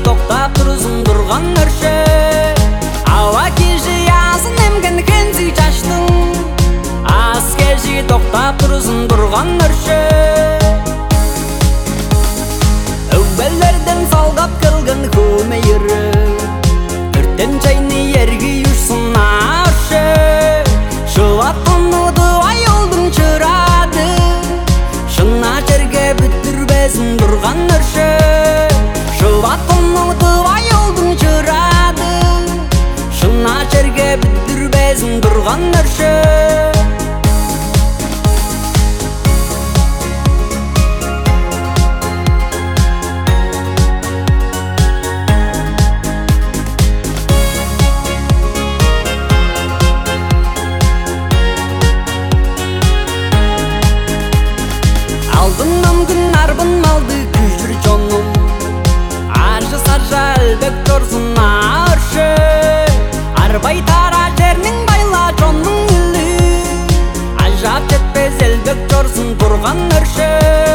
тоқтап тұрсын тұрған өрші ауа кеші ясын емген кенсі шаштың аз кеші тоқтап тұрсын тұрған өрші әуелдерден салғап кылган көмейірі түрттен чайны ергі ұшсын аршы шуат қонуды айолдың чырады шына жерге бүттірбесін тұрған өрші шуат қонуды айолдың чырады шына жерге бүттірбесін тұрған өрші Aldınam gün arbın maldı küçür çonum Arşı sarca elbek torsun arşı Arbay tara жернің байла çonun ülü Ajap жетпес elbek torsun turgan örşü